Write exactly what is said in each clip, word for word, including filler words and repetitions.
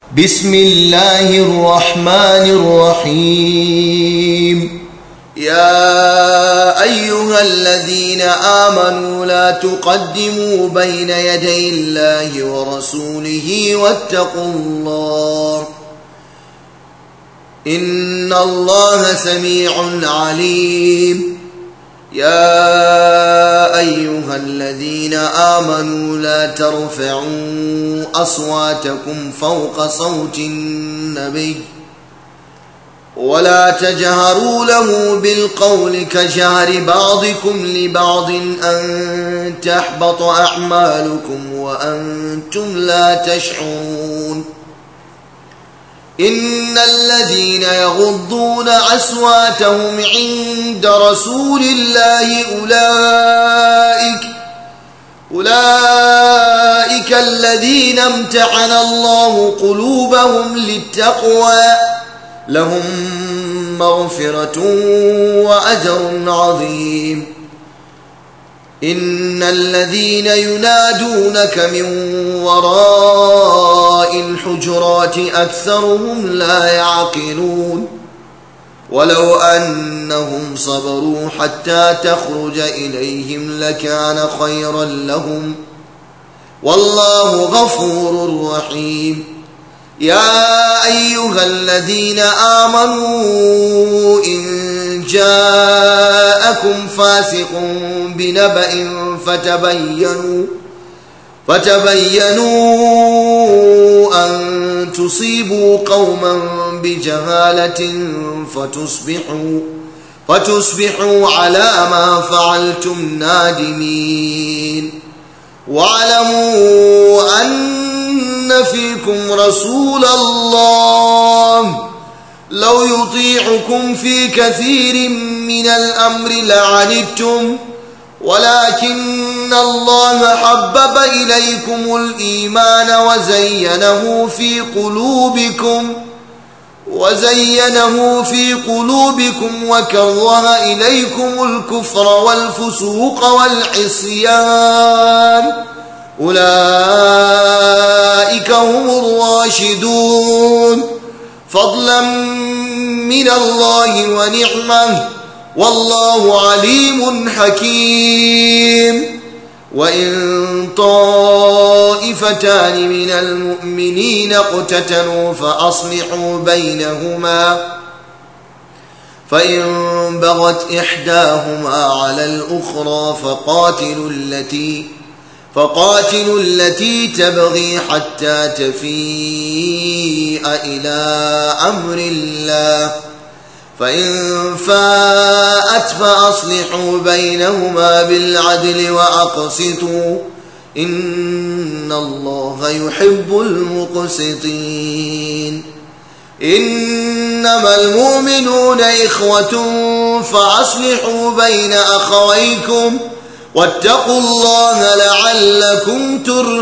بسم الله الرحمن الرحيم. يا أيها الذين آمنوا لا تقدموا بين يدي الله ورسوله واتقوا الله إن الله سميع عليم. يا أيها الذين آمنوا لا ترفعوا أصواتكم فوق صوت النبي ولا تجهروا له بالقول كجهر بعضكم لبعض أن تحبط أعمالكم وأنتم لا تشعرون. إن الذين يغضون أصواتهم عند رسول الله أولئك أولئك الذين امتحن الله قلوبهم للتقوى لهم مغفرة وأجر عظيم. إن الذين ينادونك من وراء الحجرات أكثرهم لا يعقلون. ولو أنهم صبروا حتى تخرج إليهم لكان خيرا لهم والله غفور رحيم. يا أيها الذين آمنوا إن جاءكم فاسق بنبأ فتبينوا فتبينوا أن تصيبوا قوما بجهالة فتصبحوا فتصبحوا على ما فعلتم نادمين. واعلموا أن فيكم رسول الله لو يطيعكم في كثير من الأمر لعنتم ولكن الله حبب إليكم الإيمان وزينه في قلوبكم وزينه في قلوبكم وكره إليكم الكفر والفسوق والعصيان أولئك هم الراشدون فضلا من الله ونعمه والله عليم حكيم. وإن طائفتان من المؤمنين اقتتلوا فأصلحوا بينهما فإن بغت إحداهما على الأخرى فقاتلوا التي فقاتلوا التي تبغي حتى تفيء إلى أمر الله فإن فاءت فأصلحوا بينهما بالعدل وأقسطوا إن الله يحب المقسطين. إنما المؤمنون إخوة فأصلحوا بين أخويكم واتقوا الله لعلكم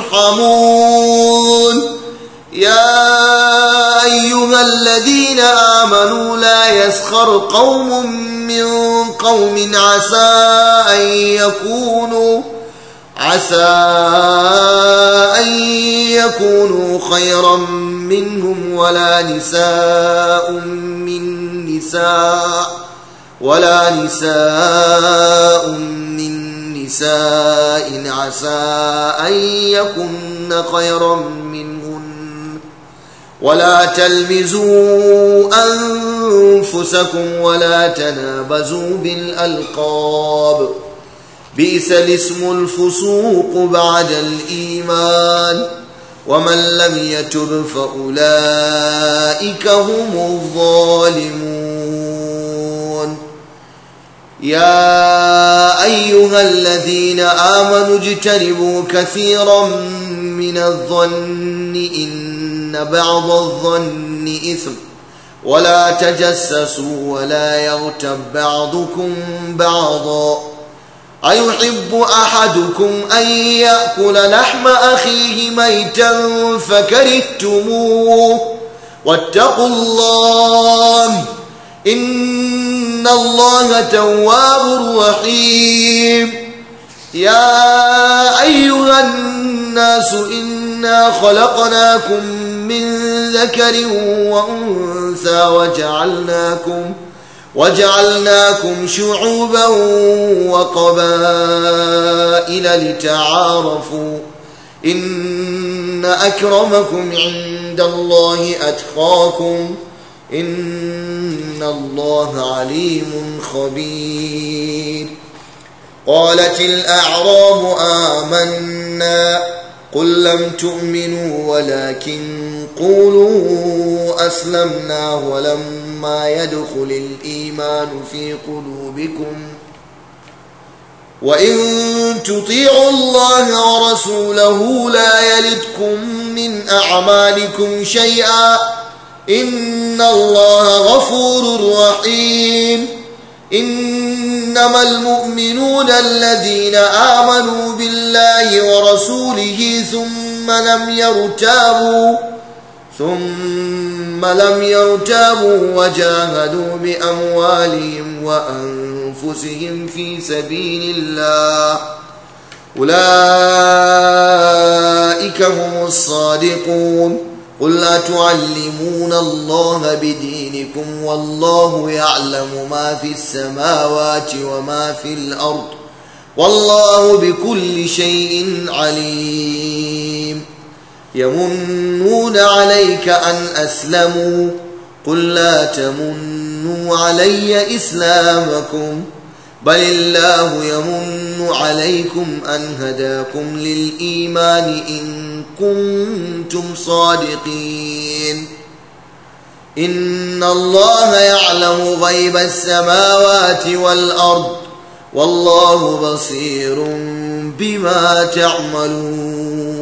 ترحمون. يا أيها الذين آمنوا لا يسخر قوم من قوم عسى أن يكونوا عسى أن يكونوا خيرا منهم ولا نساء من نساء ولا نساء من نساء عسى أن يكن خيرا منهن ولا تلمزوا أنفسكم ولا تنابزوا بالألقاب بئس الاسم الفسوق بعد الإيمان ومن لم يتب فأولئك هم الظالمون. يا أيها الذين آمنوا اجتنبوا كثيرا من الظن إن بعض الظن إثم ولا تجسسوا ولا يغتب بعضكم بعضا أيحب أحدكم أن يأكل لحم أخيه ميتا فكرهتموه واتقوا الله إن الله تواب رحيم. يا أيها الناس إنا خلقناكم من ذكر وأنثى وجعلناكم وجعلناكم شعوبا وقبائل لتعارفوا إن أكرمكم عند الله أتقاكم إن الله عليم خبير. قالت الأعراب آمنا قل لم تؤمنوا ولكن قولوا أسلمنا ولما يدخل الإيمان في قلوبكم وإن تطيعوا الله ورسوله لا يلدكم من أعمالكم شيئا إن الله غفور رحيم. إنما المؤمنون الذين آمنوا بالله ورسوله ثم لم يرتابوا ثم لم يرتابوا وجاهدوا بأموالهم وأنفسهم في سبيل الله أولئك هم الصادقون. قل أتعلمون الله بدينكم والله يعلم ما في السماوات وما في الأرض والله بكل شيء عليم. يمنون عليك أن أسلموا قل لا تمنوا علي إسلامكم بل الله يمن عليكم أن هداكم للإيمان إن كنتم صادقين. إن الله يعلم غيب السماوات والأرض والله بصير بما تعملون.